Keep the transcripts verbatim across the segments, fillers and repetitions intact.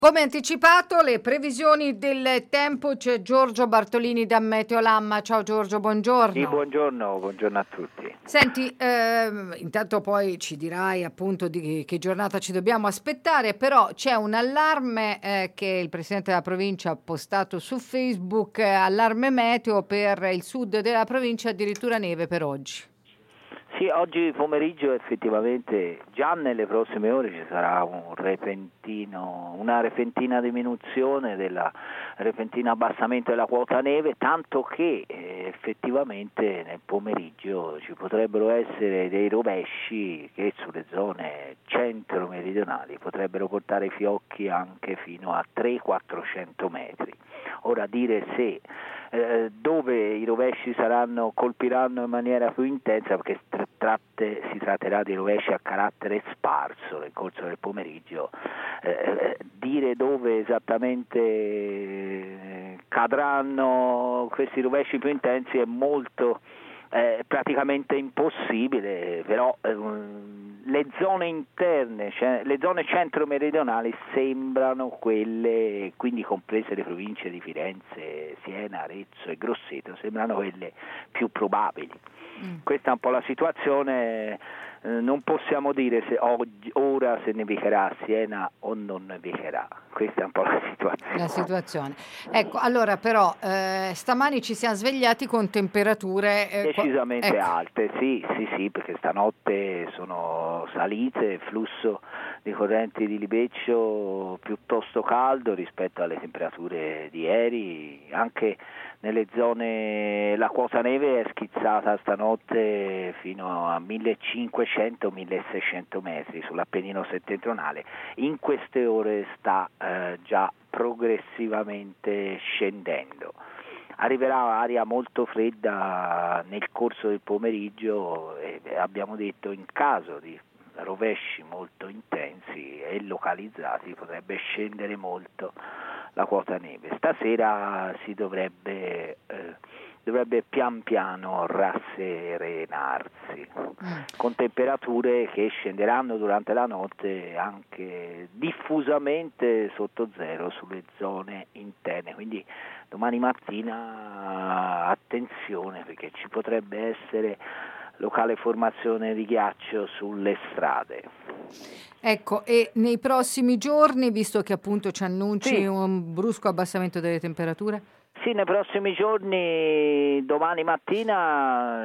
Come anticipato, le previsioni del tempo, c'è Giorgio Bartolini da Meteolamma. Ciao Giorgio, buongiorno. Sì, buongiorno, buongiorno a tutti. Senti, ehm, intanto poi ci dirai appunto di che giornata ci dobbiamo aspettare, però c'è un allarme eh, che il Presidente della provincia ha postato su Facebook, eh, allarme meteo per il sud della provincia, addirittura neve per oggi. Sì, oggi pomeriggio effettivamente già nelle prossime ore ci sarà un repentino, una repentina diminuzione della repentino abbassamento della quota neve, tanto che eh, effettivamente nel pomeriggio ci potrebbero essere dei rovesci che sulle zone centro-meridionali potrebbero portare fiocchi anche fino a trecento quattrocento metri. Ora dire se eh, dove i rovesci saranno colpiranno in maniera più intensa, perché tratte, si tratterà di rovesci a carattere sparso nel corso del pomeriggio, eh, dire dove esattamente cadranno questi rovesci più intensi è molto eh, praticamente impossibile, però eh, le zone interne, cioè, le zone centro-meridionali sembrano quelle, quindi comprese le province di Firenze, Siena, Arezzo e Grosseto, sembrano quelle più probabili. Mm. Questa è un po' la situazione, eh, non possiamo dire se oggi, ora se nevicherà a Siena o non nevicherà, questa è un po' la situazione. La situazione. Ecco, allora però eh, stamani ci siamo svegliati con temperature eh, decisamente ecco. alte, sì, sì, sì, perché stanotte sono salite, flusso di correnti di libeccio piuttosto caldo rispetto alle temperature di ieri, anche nelle zone la quota neve è schizzata stanotte fino a millecinquecento milleseicento metri sull'Appennino settentrionale, in queste ore sta eh, già progressivamente scendendo. Arriverà aria molto fredda nel corso del pomeriggio e abbiamo detto in caso di rovesci molto intensi e localizzati potrebbe scendere molto la quota neve. Stasera si dovrebbe eh, dovrebbe pian piano rasserenarsi, mm. con temperature che scenderanno durante la notte anche diffusamente sotto zero sulle zone interne, quindi domani mattina attenzione perché ci potrebbe essere locale formazione di ghiaccio sulle strade. Ecco, e nei prossimi giorni, visto che appunto ci annunci sì. un brusco abbassamento delle temperature? Sì, nei prossimi giorni, domani mattina,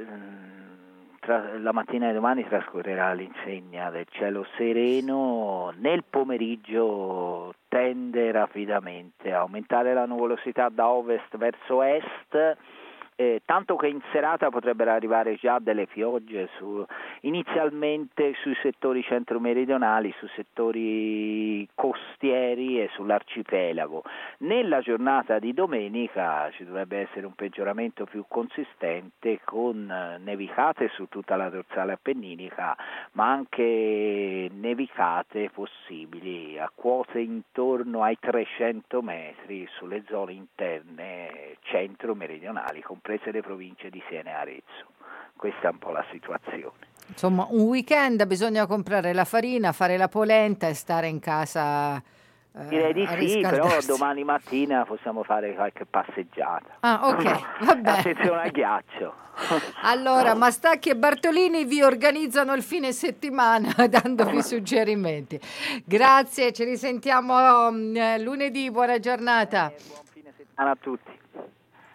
tra, la mattina di domani trascorrerà all'insegna del cielo sereno, nel pomeriggio tende rapidamente a aumentare la nuvolosità da ovest verso est, Eh, tanto che in serata potrebbero arrivare già delle piogge su, inizialmente sui settori centro-meridionali, sui settori costieri e sull'arcipelago. Nella giornata di domenica ci dovrebbe essere un peggioramento più consistente con nevicate su tutta la dorsale appenninica, ma anche nevicate possibili a quote intorno ai trecento metri sulle zone interne centro-meridionali, comprese le province di Siena e Arezzo. Questa è un po' la situazione. Insomma, un weekend bisogna comprare la farina, fare la polenta e stare in casa. Direi di sì, però domani mattina possiamo fare qualche passeggiata. Ah, ok, va bene. Attenzione al ghiaccio. Allora, Mastacchi e Bartolini vi organizzano il fine settimana dandovi suggerimenti. Grazie, ci risentiamo um, lunedì, buona giornata. Buon fine settimana a tutti.